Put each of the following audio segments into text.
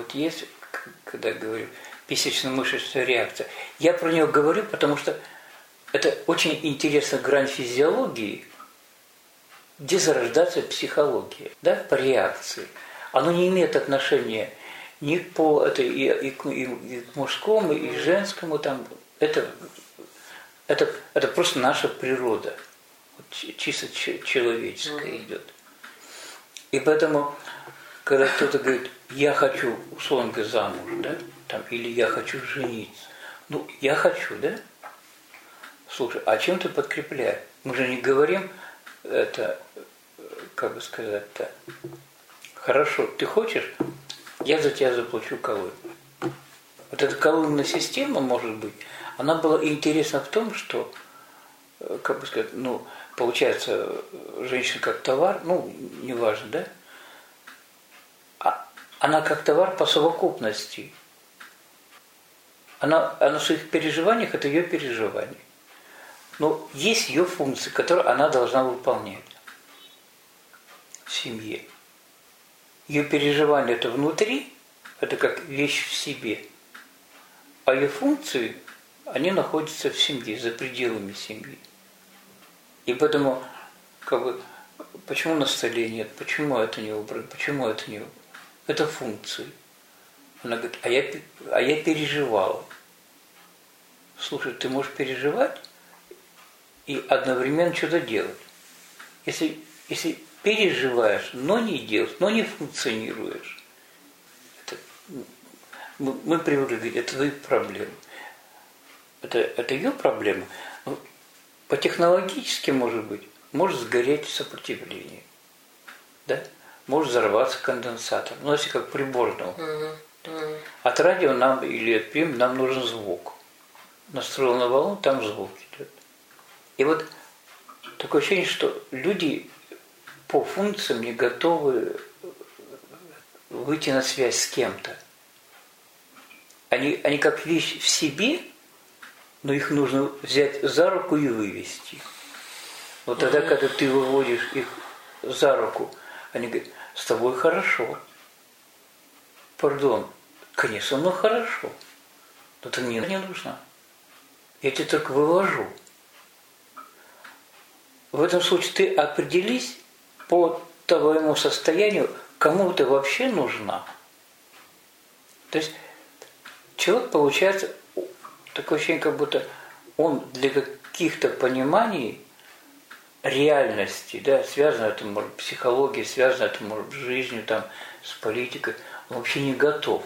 вот есть, когда я говорю, писечно-мышечная реакция. Я про нее говорю, потому что это очень интересная грань физиологии, где зарождается психология, да, по реакции. Оно не имеет отношения ни к полу, это и к мужскому, и к женскому, там, это просто наша природа, вот, чисто человеческая идет. И поэтому, когда кто-то говорит, я хочу, условно говоря, замуж, да, там, или я хочу жениться, ну, я хочу, да? Слушай, а чем ты подкрепляешь? Мы же не говорим, это, как бы сказать-то, хорошо, ты хочешь, я за тебя заплачу колонну. Вот эта колонная система, может быть, она была интересна в том, что, как бы сказать, ну, получается, женщина как товар, ну, неважно, да? Она как товар по совокупности. Она в своих переживаниях, это ее переживания. Но есть ее функции, которые она должна выполнять в семье. Ее переживания это внутри, это как вещь в себе. А ее функции, они находятся в семье, за пределами семьи. И поэтому, как бы, почему на столе нет, почему это не убрано, почему это не убрано? Это функции. Она говорит, а я переживала. Слушай, ты можешь переживать и одновременно что-то делать. Если переживаешь, но не делаешь, но не функционируешь, это, мы привыкли говорить, это твои проблемы. Это ее проблема. Но по-технологически, может быть, может сгореть сопротивление. Да? Может взорваться конденсатор. Ну, если как приборного. От радио нам или от приема нам нужен звук. Настроил на волну, там звук идет. И вот такое ощущение, что люди по функциям не готовы выйти на связь с кем-то. Они как вещь в себе, но их нужно взять за руку и вывести. Вот тогда, когда ты выводишь их за руку, они говорят, с тобой хорошо. Пардон, конечно, ну хорошо. Но ты мне не нужна. Я тебя только вывожу. В этом случае ты определись по твоему состоянию, кому ты вообще нужна. То есть человек, получается, такое ощущение, как будто он для каких-то пониманий реальности, да, связано это, может, психологией, связано это, может, с жизнью, там, с политикой, он вообще не готов.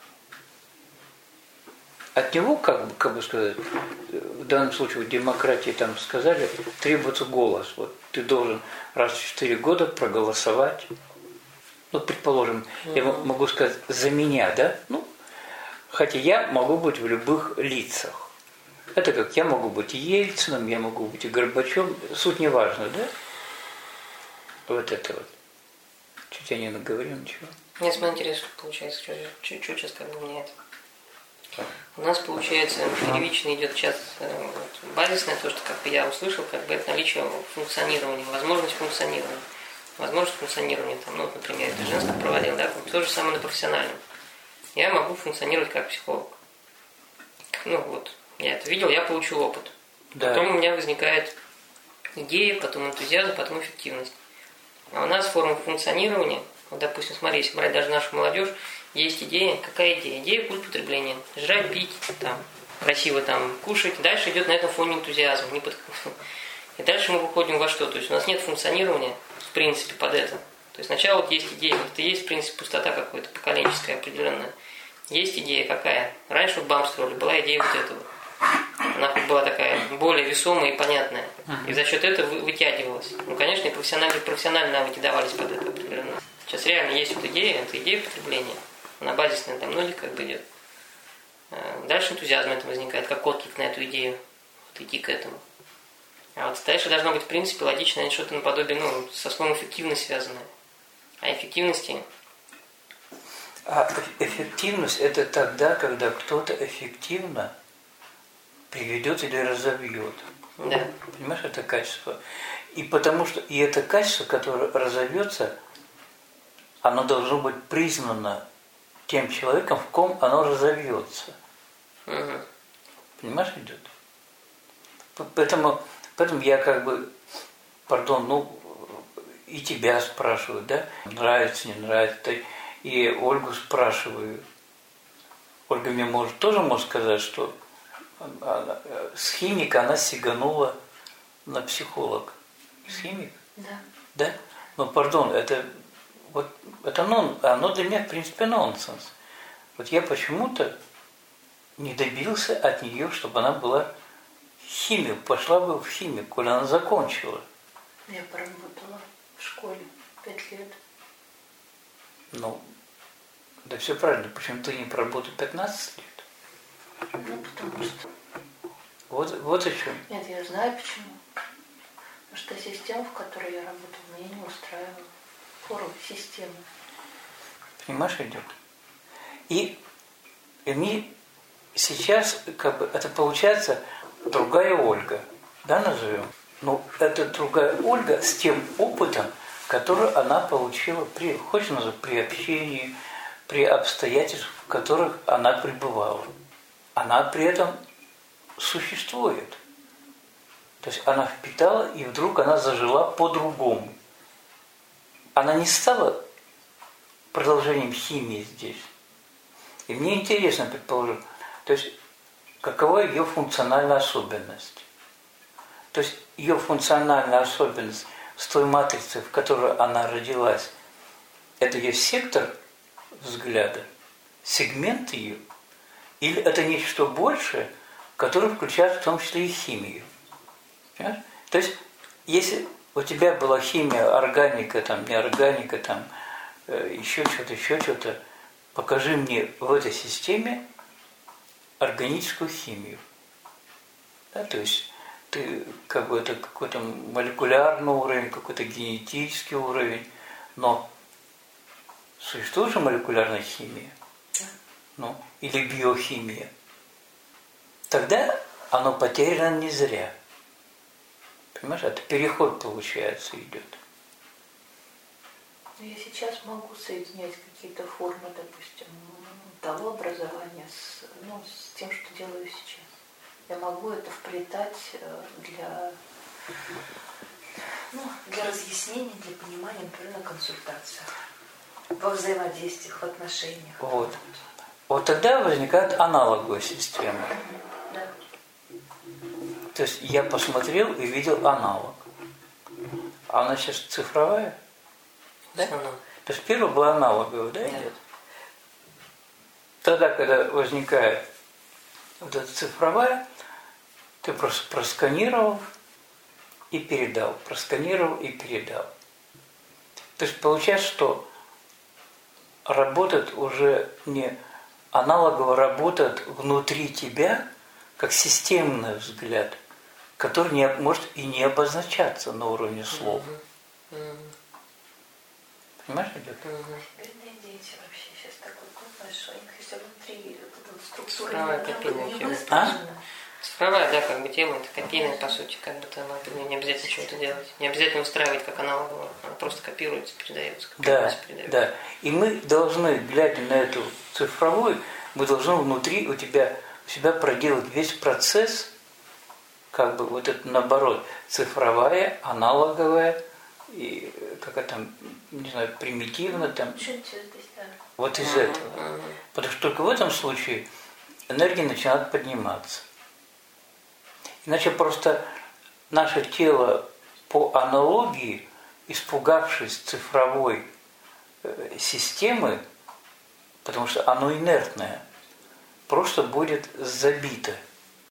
От него, как бы сказать, в данном случае в демократии там сказали, требуется голос. Вот ты должен раз в 4 года проголосовать. Ну, предположим, я могу сказать за меня, да? Ну, хотя я могу быть в любых лицах. Это как я могу быть и Ельциным, я могу быть и Горбачевым. Суть не важна, да? Вот это вот. Чуть я не наговорил ничего. Мне самое интересное, получается, что сейчас как бы меняет. У нас, получается, первично идет сейчас базисное, то, что как бы я услышал, как бы это наличие функционирования, возможность функционирования. Возможность функционирования, там, ну, например, это женский проводил, да, то же самое на профессиональном. Я могу функционировать как психолог. Ну вот, я это видел, я получил опыт. Да. Потом у меня возникает идея, потом энтузиазм, потом эффективность. А у нас форма функционирования, вот, допустим, смотри, если брать даже нашу молодежь, есть идея. Какая идея? Идея культ потребления. Жрать, пить, там, красиво там кушать. Дальше идет на этом фоне энтузиазм. И дальше мы выходим во что? То есть у нас нет функционирования, в принципе, под это. То есть сначала вот есть идея, вот это есть, в принципе, пустота какая-то поколенческая определенная. Есть идея какая? Раньше в БАМ строили, была идея вот этого. Она была такая более весомая и понятная. И за счет этого вытягивалась. Ну, конечно, и профессиональные навыки давались под это определенно. Сейчас реально есть вот идея, это идея потребления. Она базисная для многих как бы идет. Дальше энтузиазм это возникает, как отклик на эту идею. Вот идти к этому. А вот дальше должно быть, в принципе, логичное что-то наподобие, ну, со словом эффективность связанное. А эффективности... А эффективность это тогда, когда кто-то эффективно приведет или разовьет. Да. Понимаешь, это качество. И потому что и это качество, которое разовьется, оно должно быть признано тем человеком, в ком оно разовьется. Угу. Понимаешь, идет? Поэтому я и тебя спрашиваю, да, нравится, не нравится, и Ольгу спрашиваю. Ольга мне тоже может сказать, что с химика она сиганула на психолог. С химик? Да. Да? Ну, это оно для меня, в принципе, нонсенс. Вот я почему-то не добился от нее, чтобы она была химик, пошла бы в химик, коли она закончила. Я поработала в школе 5 лет. Ну, да все правильно. Почему ты не проработал 15 лет? Ну, потому что... Вот о чем. Нет, я знаю почему. Потому что система, в которой я работала, меня не устраивала. Форма системы. Понимаешь, идет. И мне сейчас это получается другая Ольга. Да, назовем? Но это другая Ольга с тем опытом, который она получила при общении, при обстоятельствах, в которых она пребывала. Она при этом существует. То есть она впитала, и вдруг она зажила по-другому. Она не стала продолжением химии здесь. И мне интересно предположить, то есть какова ее функциональная особенность. То есть ее функциональная особенность с той матрицей, в которой она родилась, это ее сектор взгляда, сегмент ее, или это нечто большее, которое включает в том числе и химию. Понимаешь? То есть, если у тебя была химия, органика, неорганика, еще что-то, покажи мне в этой системе органическую химию. Да, то есть ты это какой-то молекулярный уровень, какой-то генетический уровень, но существует же молекулярная химия, ну, или биохимия. Тогда оно потеряно не зря. Понимаешь, это переход, получается, идет. Я сейчас могу соединять какие-то формы, допустим, того образования с тем, что делаю сейчас. Я могу это вплетать для разъяснения, для понимания, например, на консультациях, во взаимодействиях, в отношениях. Вот тогда возникает аналоговая система. Да. То есть я посмотрел и видел аналог. А она сейчас цифровая? Да? То есть первая была аналоговая, да, идет? Тогда, когда возникает вот эта цифровая, ты просто просканировал и передал, просканировал и передал. То есть получается, что работает уже не аналогово, работает внутри тебя, как системный взгляд, который может и не обозначаться на уровне слов. Понимаешь, идет? Бедные дети вообще сейчас такой код большой, если внутри структура Цифровая, да, тема, это копийная, по сути, там не обязательно чего-то делать. Не обязательно устраивать как аналогово, она просто копируется, передается. Да. И мы должны, глядя на эту цифровую, мы должны внутри у себя проделать весь процесс, это наоборот, цифровая, аналоговая, и примитивно вот из этого. Потому что только в этом случае энергия начинает подниматься. Иначе просто наше тело по аналогии, испугавшись цифровой системы, потому что оно инертное, просто будет забито